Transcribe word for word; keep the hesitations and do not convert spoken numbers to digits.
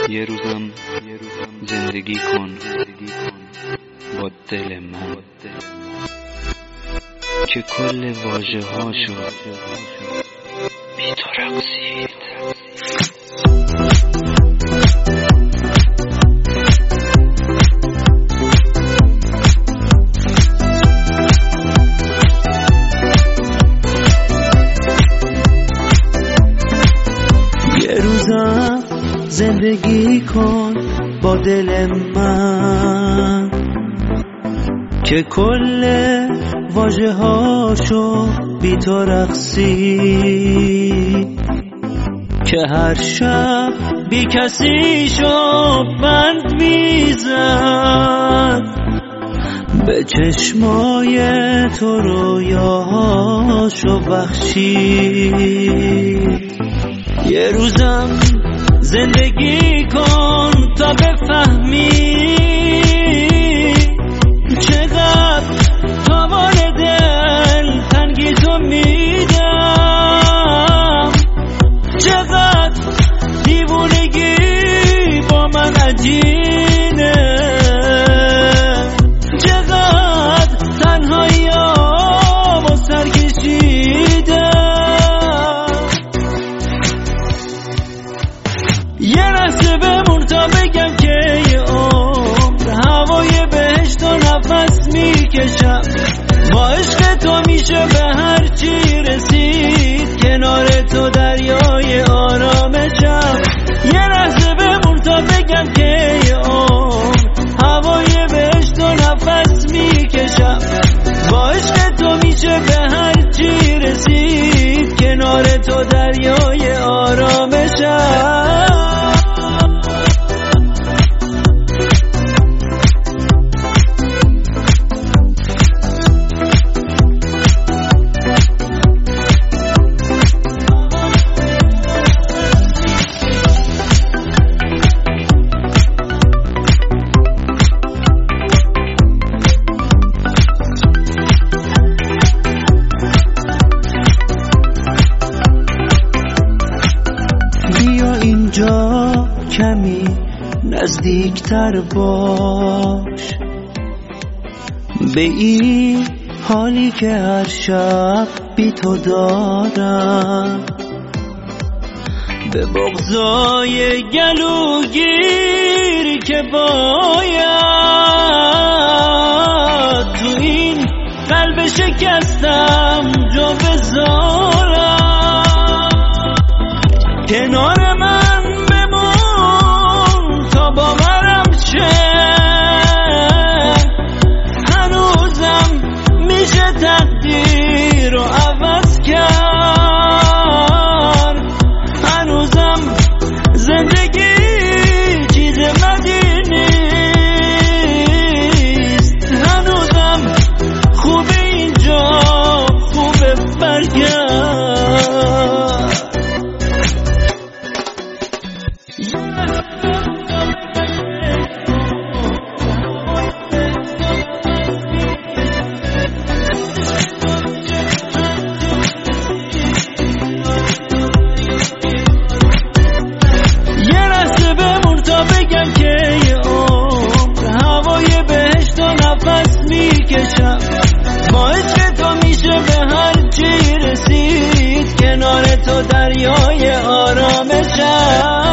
یه روزم زندگی کن با دل من که کل واژه هاشو بی تو رقصید. یه روزم زندگی کن با دل من که کل واژه هاشو بی تو رقصید، که هر شب بی کسی شو بند میزد، به چشمای تو رویاهاشو بخشید. یه روزم زندگی کن تا بفهمی چقدر تاوان دل تنگی تو میدم، چقدر دیوونگی با من عجینه، چقدر تنهایی‌ام و سرکشیدم. یه لحظه بمون تا بگم که یه عمر هوای بهشت و نفس میکشم، با عشق تو میشه به هر چی رسید، کنار تو دریای آرامشم. یه لحظه بمون تا بگم که یه عمر هوای بهشت و نفس میکشم، با عشق تو میشه به هر چی رسید، کنار تو دریای آرامشم. اینجا کمی نزدیکتر باش به این حالی که هر شب بی تو دارم، به بغضای گلوگیر که باید تو این قلب شکستم جا بذارم. کنار من بمون تا باورم شه، هنوزم میشه تقدیر رو عوض کرد، هنوزم زندگی چیز بدی نیست، هنوزم خوبه اینجا خوبه برگرد. بگم که یه عمر هوای بهشت و نفس میکشم، با عشق تو میشه به هر چی رسید، کنار تو دریای آرامشم.